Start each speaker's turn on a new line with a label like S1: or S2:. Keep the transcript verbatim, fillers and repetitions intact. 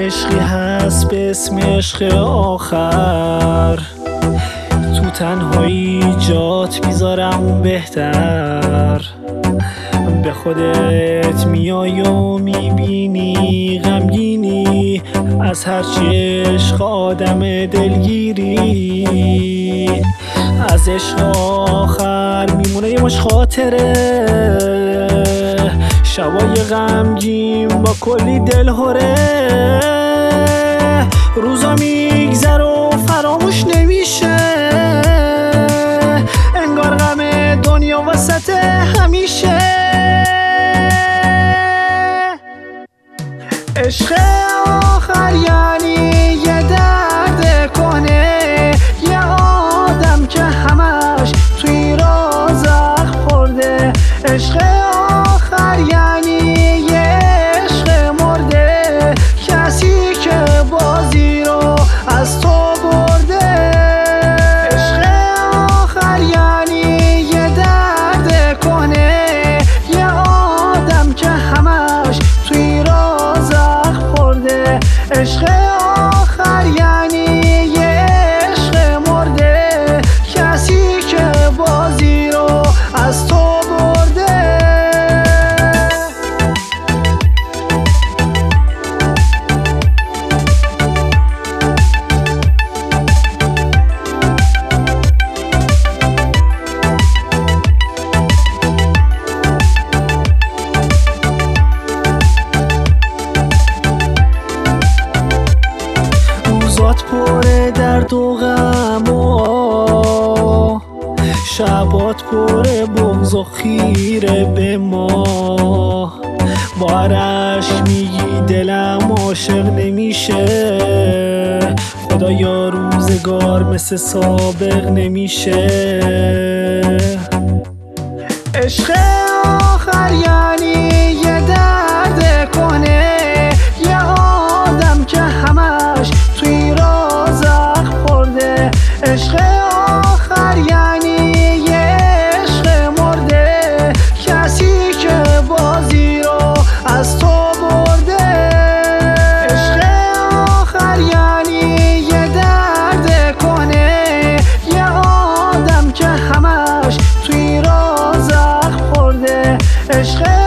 S1: عشقی هست به اسم عشق آخر، تو تنهایی جات میذارم اون بهتر. به خودت میای و میبینی غمگینی از هرچی عشق آدم دلگیری. از عشق آخر میمونه یه مش خاطره، شبای غمگین با کلی دلهوره. روزا میگذر و فراموش نمیشه، انگار غم دنیا وسط همیشه. عشق آخر یعنی یه درد کنه، یه آدم که همش توی را زخم خورده. عشق آخر یعنی یه عشق مرده، کسی که بازی رو از تو برده. عشق آخر یعنی یه درد کنه، یه آدم که همش توی را زخم خورده. عشق آخر یعنی یه عشق مرده، کسی که بازی رو از تو برده. روزات پره درد و غم و آه، شبات پره بغض و خیره به ما. با رشک میگی دلم عاشق نمیشه، خدایا روزگار مثل سابق نمیشه. عشق آخر یعنی یه درد کنه، یه آدم که همش توی را زخم خورده. عشق آخر یعنی یه عشق مرده، کسی که بازی رو از تو برده. عشق آخر یعنی یه درد کنه، یه آدم که همش توی را زخم خورده. عشق